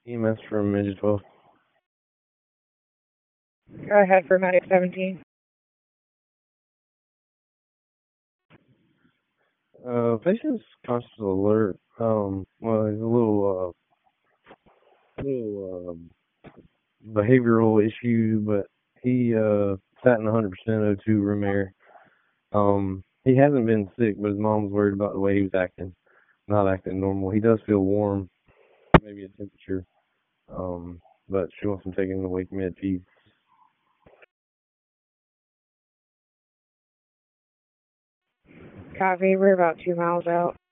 EMS from Midget 12. Go ahead for Medic 17. Patient's conscious alert. Well, he's a little behavioral issue, but he sat in 100% O2 room air. He hasn't been sick, but his mom's worried about the way he was acting, not acting normal. He does feel warm, maybe a temperature. But she wants him taking the wake med feed. Copy, we're about 2 miles out.